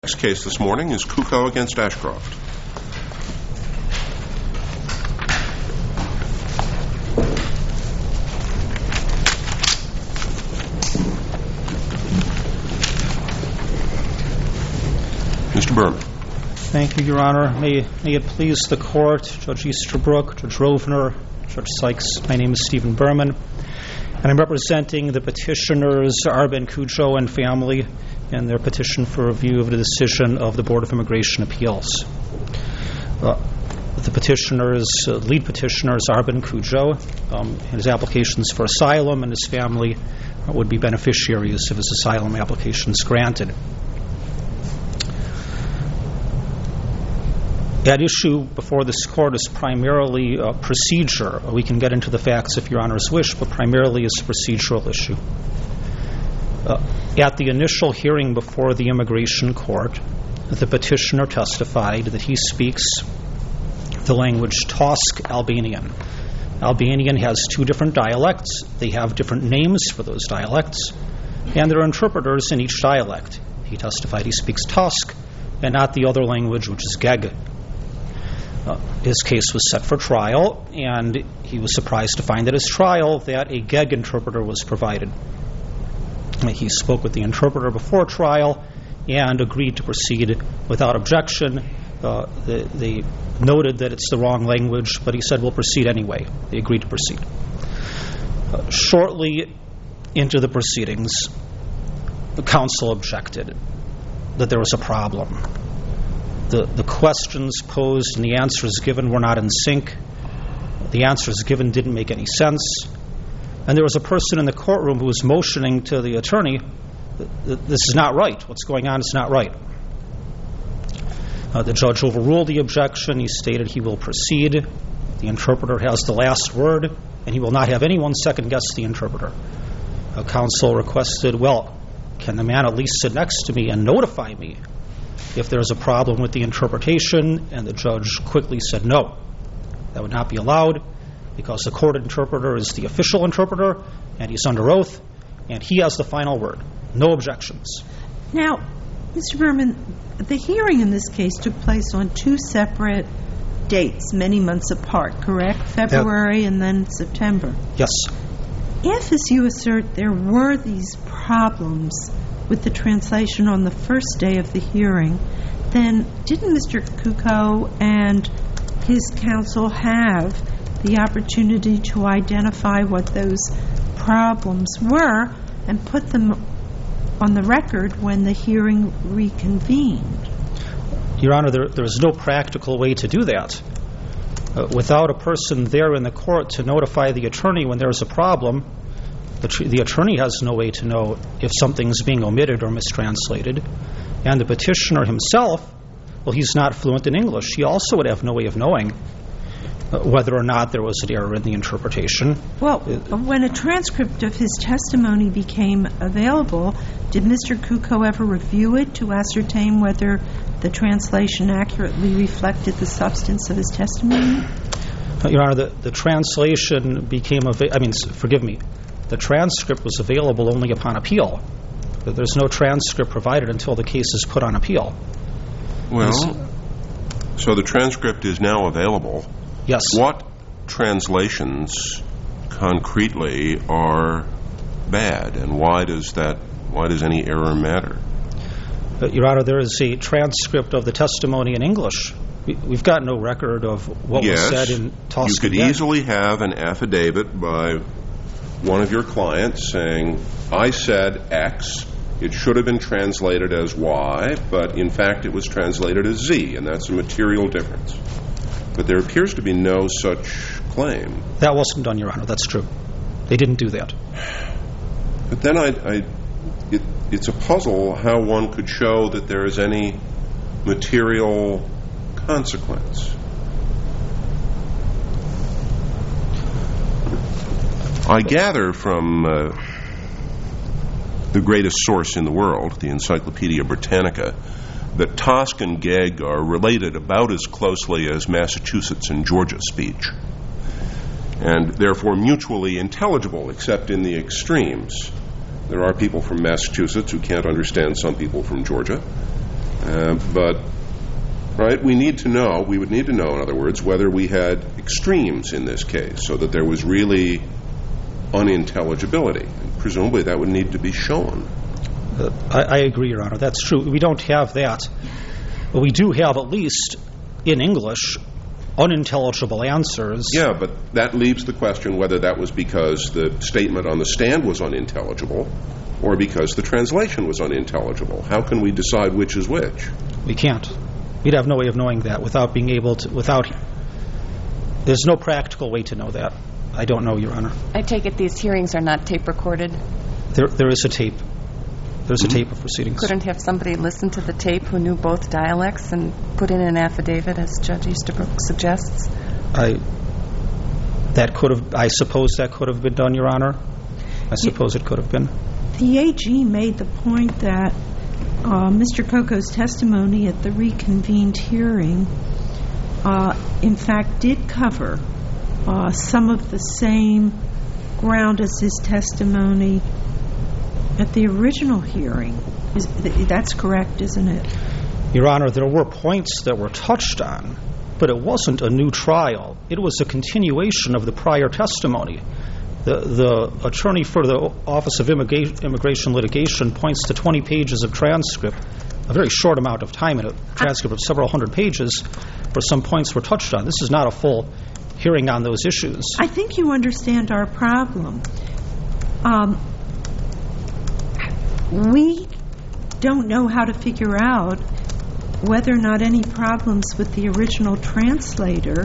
Next case this morning is Kuko against Ashcroft. Mr. Berman. Thank you, Your Honor. May it please the Court, Judge Easterbrook, Judge Rovner, Judge Sykes, my name is Stephen Berman, and I'm representing the petitioners Arben Kujo and family in their petition for review of the decision of the Board of Immigration Appeals. The petitioners, lead petitioners Arben Kujo, his applications for asylum, and his family would be beneficiaries if his asylum application is granted. At issue before this Court is primarily a procedure. We can get into the facts if Your Honors wish, but primarily is a procedural issue. At the initial hearing before the Immigration Court, the petitioner testified that he speaks the language Tosk Albanian. Albanian has two different dialects. They have different names for those dialects, and there are interpreters in each dialect. He testified he speaks Tosk and not the other language, which is Geg. His case was set for trial, and he was surprised to find at his trial that a Geg interpreter was provided. He spoke with the interpreter before trial and agreed to proceed without objection. They noted that it's the wrong language, but he said, we'll proceed anyway. They agreed to proceed. Shortly into the proceedings, the counsel objected that there was a problem. The questions posed and the answers given were not in sync. The answers given didn't make any sense. And there was a person in the courtroom who was motioning to the attorney, this is not right. What's going on is not right. The judge overruled the objection. He stated he will proceed. The interpreter has the last word, and he will not have anyone second-guess the interpreter. Counsel requested, well, can the man at least sit next to me and notify me if there's a problem with the interpretation? And the judge quickly said no. That would not be allowed because the court interpreter is the official interpreter and he's under oath and he has the final word. No objections. Now, Mr. Berman, the hearing in this case took place on two separate dates, many months apart, correct? February and then September. Yes. If, as you assert, there were these problems with the translation on the first day of the hearing, then didn't Mr. Kuko and his counsel have the opportunity to identify what those problems were and put them on the record when the hearing reconvened? Your Honor, there's no practical way to do that. Without a person there in the court to notify the attorney when there's a problem, the attorney has no way to know if something's being omitted or mistranslated. And the petitioner himself, well, he's not fluent in English. He also would have no way of knowing whether or not there was an error in the interpretation. Well, when a transcript of his testimony became available, did Mr. Kuko ever review it to ascertain whether the translation accurately reflected the substance of his testimony? Your Honor, the translation became the transcript was available only upon appeal. There's no transcript provided until the case is put on appeal. Well, so the transcript is now available. Yes. What translations concretely are bad, and why does any error matter? Your Honor, there is a transcript of the testimony in English. We've got no record of what was said in Tosk. You could easily have an affidavit by one of your clients saying, I said X, it should have been translated as Y, but in fact it was translated as Z, and that's a material difference. But there appears to be no such claim. That wasn't done, Your Honor. That's true. They didn't do that. But then it's a puzzle how one could show that there is any material consequence. I gather from the greatest source in the world, the Encyclopedia Britannica, that Tosk and Geg are related about as closely as Massachusetts and Georgia speech, and therefore mutually intelligible except in the extremes. There are people from Massachusetts who can't understand some people from Georgia, But, right, we would need to know, in other words, whether we had extremes in this case, so that there was really unintelligibility. And presumably that would need to be shown. I agree, Your Honor. That's true. We don't have that. But we do have, at least in English, unintelligible answers. Yeah, but that leaves the question whether that was because the statement on the stand was unintelligible or because the translation was unintelligible. How can we decide which is which? We can't. We'd have no way of knowing that without being able to, there's no practical way to know that. I don't know, Your Honor. I take it these hearings are not tape recorded? There is a tape. There's a tape of proceedings. Couldn't have somebody listen to the tape who knew both dialects and put in an affidavit, as Judge Easterbrook suggests? I suppose that could have been done, Your Honor. I suppose it could have been. The AG made the point that Mr. Coco's testimony at the reconvened hearing, in fact, did cover some of the same ground as his testimony at the original hearing. That's correct, isn't it? Your Honor, there were points that were touched on, but it wasn't a new trial. It was a continuation of the prior testimony. The attorney for the Office of Immigration Litigation points to 20 pages of transcript, a very short amount of time in a transcript of several hundred pages, where some points were touched on. This is not a full hearing on those issues. I think you understand our problem. We don't know how to figure out whether or not any problems with the original translator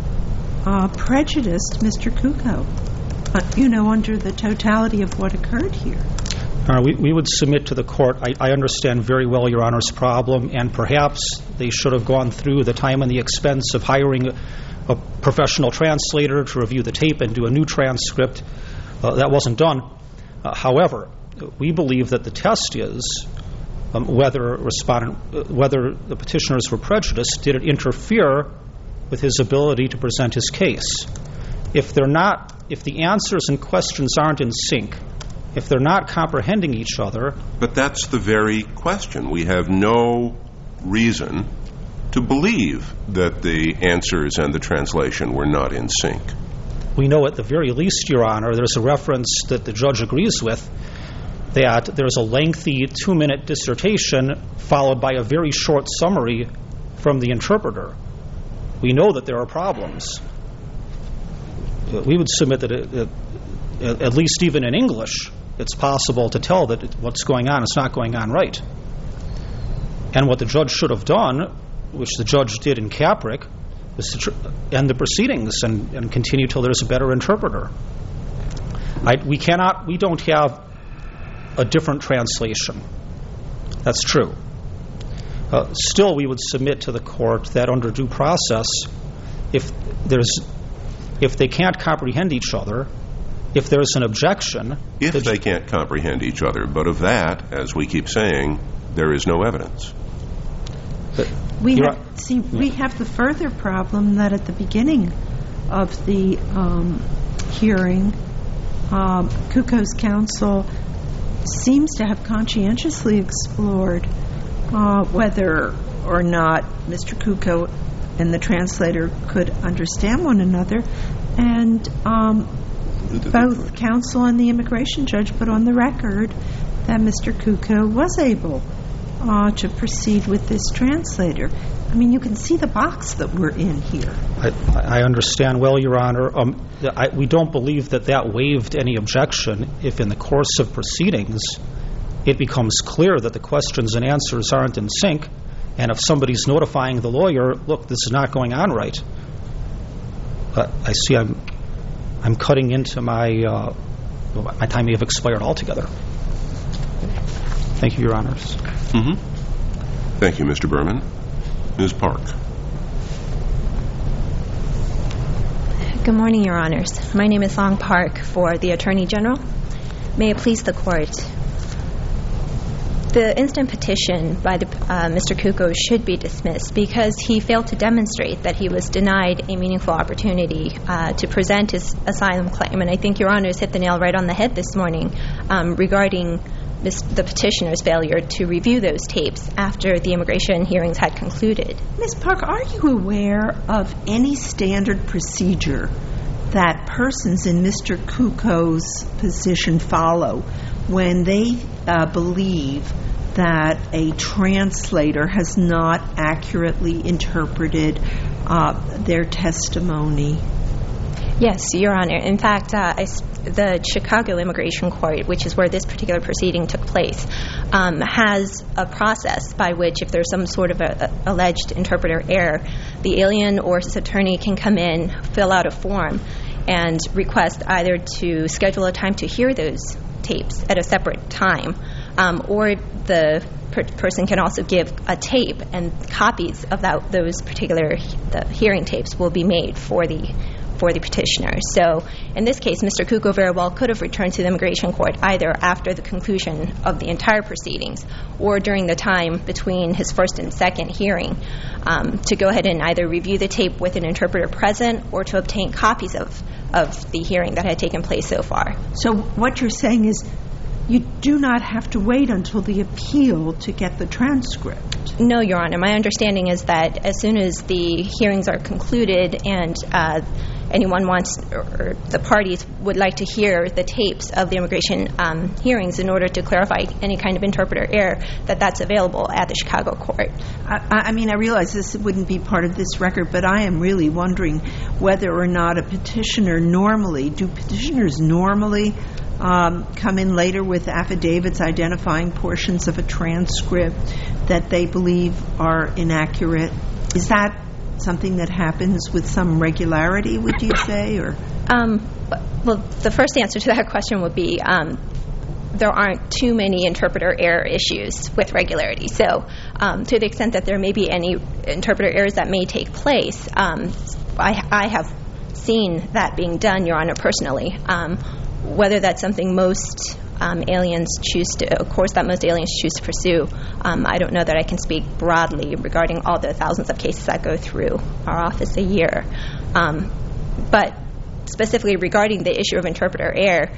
prejudiced Mr. Kuko, under the totality of what occurred here. We would submit to the court, I understand very well Your Honor's problem, and perhaps they should have gone through the time and the expense of hiring a professional translator to review the tape and do a new transcript. That wasn't done. However, we believe that the test is whether the petitioners were prejudiced. Did it interfere with his ability to present his case? If the answers and questions aren't in sync, if they're not comprehending each other... But that's the very question. We have no reason to believe that the answers and the translation were not in sync. We know at the very least, Your Honor, there's a reference that the judge agrees with, that there's a lengthy 2-minute dissertation followed by a very short summary from the interpreter. We know that there are problems. We would submit that at least even in English, it's possible to tell that what's going on is not going on right. And what the judge should have done, which the judge did in Caprick, was to end the proceedings and continue till there's a better interpreter. We don't have a different translation. That's true. Still, we would submit to the court that under due process, if they can't comprehend each other, if there's an objection... If they can't comprehend each other, but of that, as we keep saying, there is no evidence. We have the further problem that at the beginning of the hearing, Kuko's counsel seems to have conscientiously explored whether or not Mr. Kuko and the translator could understand one another, and both counsel and the immigration judge put on the record that Mr. Kuko was able to proceed with this translator. I mean, you can see the box that we're in here. I understand well, Your Honor. We don't believe that waived any objection if in the course of proceedings it becomes clear that the questions and answers aren't in sync, and if somebody's notifying the lawyer, look, this is not going on right. I see I'm cutting into my time may have expired altogether. Thank you, Your Honors. Mm-hmm. Thank you, Mr. Berman. Ms. Park. Good morning, Your Honors. My name is Long Park for the Attorney General. May it please the Court. The instant petition by Mr. Kuko should be dismissed because he failed to demonstrate that he was denied a meaningful opportunity to present his asylum claim. And I think Your Honors hit the nail right on the head this morning regarding the petitioner's failure to review those tapes after the immigration hearings had concluded. Ms. Park, are you aware of any standard procedure that persons in Mr. Kuko's position follow when they believe that a translator has not accurately interpreted their testimony? Yes, Your Honor. In fact, the Chicago Immigration Court, which is where this particular proceeding took place, has a process by which, if there's some sort of a alleged interpreter error, the alien or his attorney can come in, fill out a form, and request either to schedule a time to hear those tapes at a separate time, or the person can also give a tape, and copies of those particular hearing tapes will be made for the petitioner. So in this case, Mr. Kuko very well could have returned to the immigration court either after the conclusion of the entire proceedings or during the time between his first and second hearing to go ahead and either review the tape with an interpreter present or to obtain copies of the hearing that had taken place so far. So what you're saying is you do not have to wait until the appeal to get the transcript? No, Your Honor. My understanding is that as soon as the hearings are concluded and anyone wants, or the parties would like to hear the tapes of the immigration hearings in order to clarify any kind of interpreter error, that's available at the Chicago court. I mean, I realize this wouldn't be part of this record, but I am really wondering whether or not do petitioners normally come in later with affidavits identifying portions of a transcript that they believe are inaccurate? Is that something that happens with some regularity, would you say? Or well, the first answer to that question would be there aren't too many interpreter error issues with regularity. So to the extent that there may be any interpreter errors that may take place, I have seen that being done, Your Honor, personally. Whether that's something most aliens choose to, of course, that most aliens choose to pursue, I don't know that I can speak broadly regarding all the thousands of cases that go through our office a year. But specifically regarding the issue of interpreter error,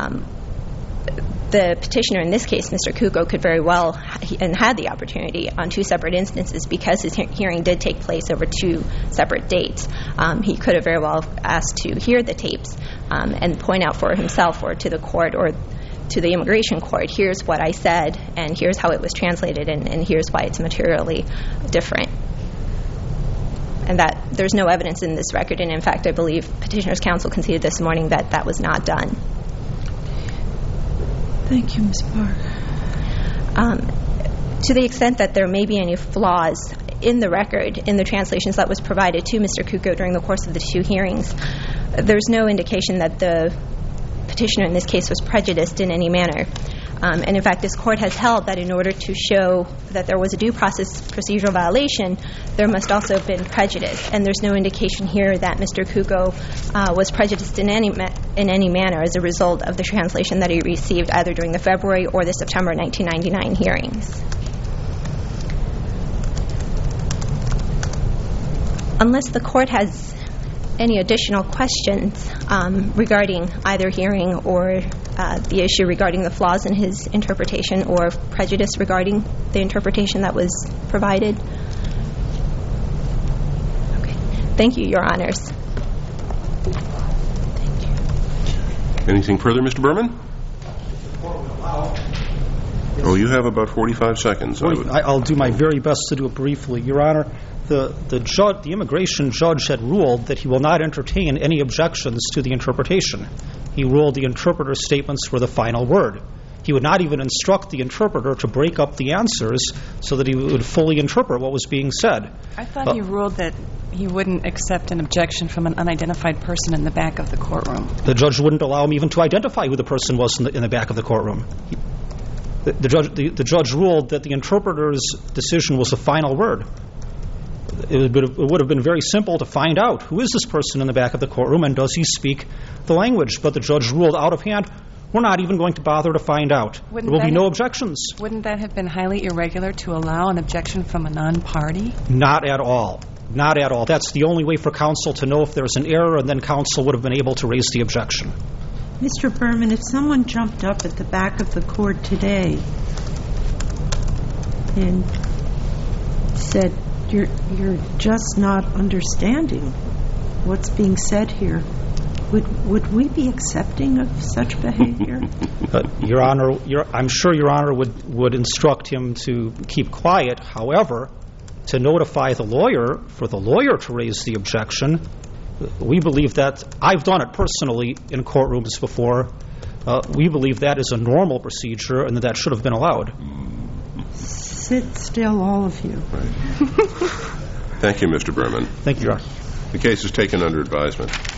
the petitioner in this case, Mr. Kuko, could very well and had the opportunity on two separate instances because his hearing did take place over two separate dates. He could have very well asked to hear the tapes and point out for himself or to the court or to the immigration court, here's what I said and here's how it was translated and here's why it's materially different. And that there's no evidence in this record, and in fact I believe Petitioner's Counsel conceded this morning that that was not done. Thank you, Ms. Park. To the extent that there may be any flaws in the record, in the translations that was provided to Mr. Kuko during the course of the two hearings, there's no indication that the petitioner in this case was prejudiced in any manner. And in fact, this court has held that in order to show that there was a due process procedural violation, there must also have been prejudice. And there's no indication here that Mr. Kuko was prejudiced in any manner as a result of the translation that he received either during the February or the September 1999 hearings. Unless the court has any additional questions regarding either hearing or the issue regarding the flaws in his interpretation or prejudice regarding the interpretation that was provided. Okay. Thank you, Your Honors. Thank you. Anything further, Mr. Berman? Oh, you have about 45 seconds. I'll do my very best to do it briefly. Your Honor, the immigration judge had ruled that he will not entertain any objections to the interpretation. He ruled the interpreter's statements were the final word. He would not even instruct the interpreter to break up the answers so that he would fully interpret what was being said. I thought he ruled that he wouldn't accept an objection from an unidentified person in the back of the courtroom. The judge wouldn't allow him even to identify who the person was in the back of the courtroom. The judge ruled that the interpreter's decision was the final word. It would have been very simple to find out who is this person in the back of the courtroom and does he speak the language. But the judge ruled out of hand, we're not even going to bother to find out. There will be no objections. Wouldn't that have been highly irregular to allow an objection from a non-party? Not at all. Not at all. That's the only way for counsel to know if there's an error, and then counsel would have been able to raise the objection. Mr. Berman, if someone jumped up at the back of the court today and said, you're just not understanding what's being said here, would we be accepting of such behavior? Your Honor, I'm sure Your Honor would instruct him to keep quiet. However, to notify the lawyer, for the lawyer to raise the objection, we believe that, I've done it personally in courtrooms before, we believe that is a normal procedure and that should have been allowed. Sit still, all of you. Thank you, Mr. Berman. Thank you, Your Honor. The case is taken under advisement.